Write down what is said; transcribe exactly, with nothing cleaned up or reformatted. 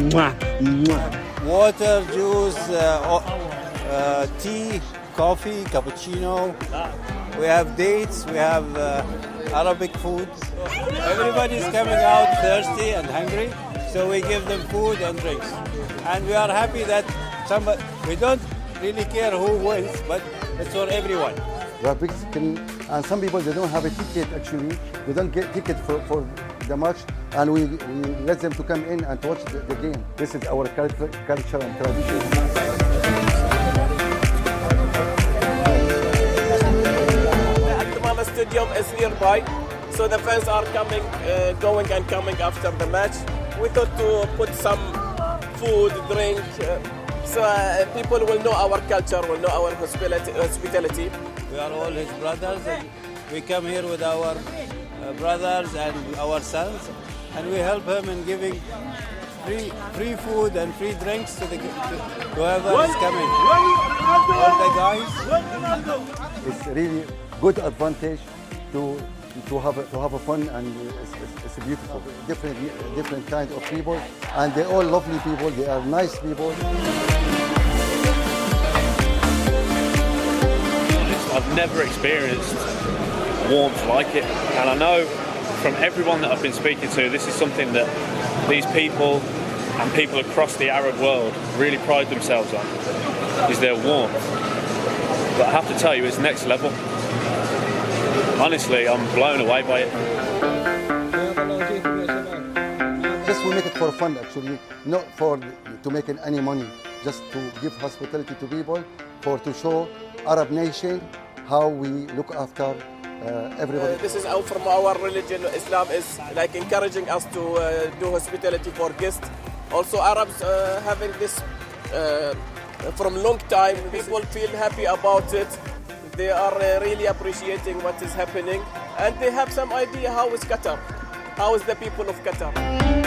Mwah. Mwah. Water, juice, uh, uh, tea, coffee, cappuccino. We have dates, we have uh, Arabic food. Everybody's coming out thirsty and hungry, so we give them food and drinks. And we are happy that somebody, we don't really care who wins, but it's for everyone. We have big screen, and some people, they don't have a ticket actually. They don't get ticket for, for the match, and we, we let them to come in and watch the, the game. This is our culture, culture and tradition. The stadium is nearby, so the fans are coming, uh, going and coming after the match. We thought to put some food, drink, uh, so uh, people will know our culture, will know our hospitality. hospitality. We are all his brothers, and we come here with our uh, brothers and our sons, and we help him in giving free free food and free drinks to, the, to whoever is coming. All the guys. It's really good advantage to to have a, to have a fun, and it's, it's, it's beautiful. Different different kind of people, and they're all lovely people. They are nice people. I've never experienced warmth like it, and I know from everyone that I've been speaking to, this is something that these people and people across the Arab world really pride themselves on, is their warmth. But I have to tell you, it's next level. Honestly, I'm blown away by it. Just we make it for fun, actually, not for to make any money. Just to give hospitality to people, for to show Arab nation how we look after uh, everybody. Uh, this is out from our religion. Islam is like encouraging us to uh, do hospitality for guests. Also, Arabs uh, having this uh, from long time. People feel happy about it. They are uh, really appreciating what is happening, and they have some idea how is Qatar, how is the people of Qatar.